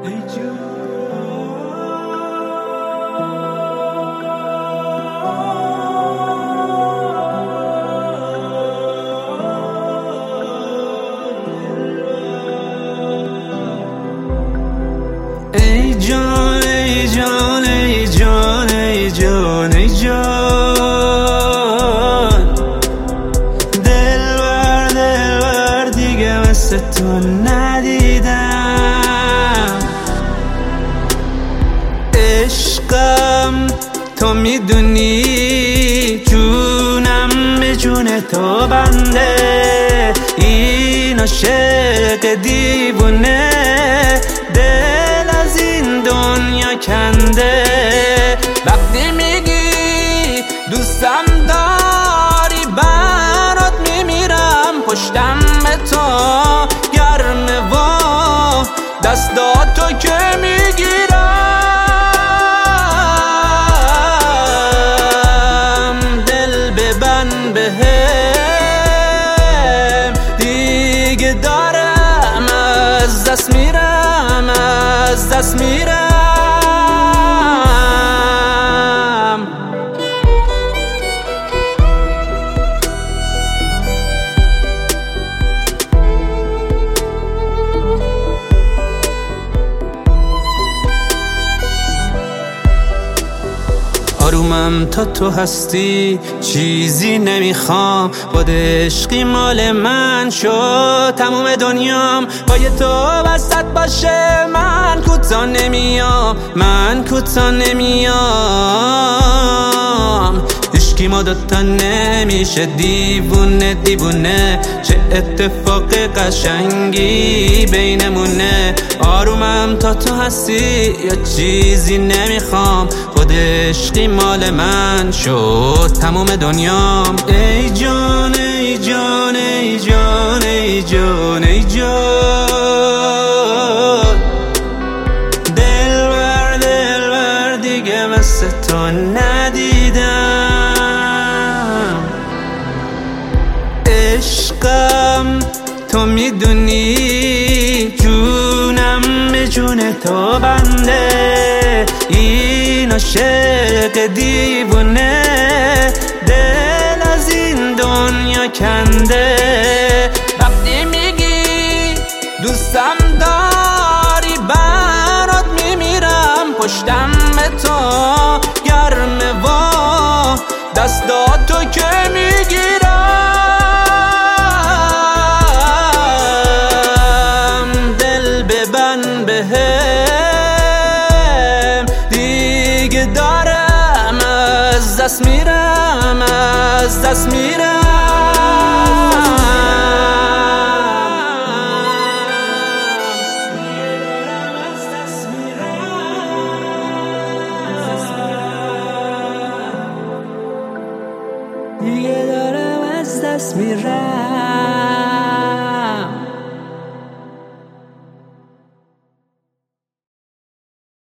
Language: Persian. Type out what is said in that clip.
ای جان ای جان ای جان ای جان ای جان ای جان دلبر دیگه مثل تو ندیدم عشقم تو میدونی جونم به جون تو بنده این عاشق دیوونه دل از این دنیا کنده وقتی میگی دوستم داری برات میمیرم پشتم به تو گرمه و دستاتو که میگیرم دل ببند بهم دیگه دارم از دست میرم از دست میرم آرومم تا تو هستی چیزی نمیخوام با عشقی مال من شد تموم دنیام با یه تو وسط باشه من کوتاه نمیام من کوتاه نمیام عشقی ما دوتا نمیشه دیوونه دیوونه چه اتفاق قشنگی بینمونه آرومم تا تو هستی یا چیزی نمیخوام خود عشقی مال من شد تموم دنیام ای جان ای جان ای جان ای جان ای جان دلبر دیگه مثل تو ندیدم عشقم تو میدونی جونم به جون تو بنده این عاشق دیوونه دل از این دنیا کنده وقتی میگی دوستم داری برات میمیرم پشتم به تو گرمه و دستاتو که میگیرم دل ببند بهم دیگه دارم از دست میرم از دست میرم دیگه دارم از دست میرم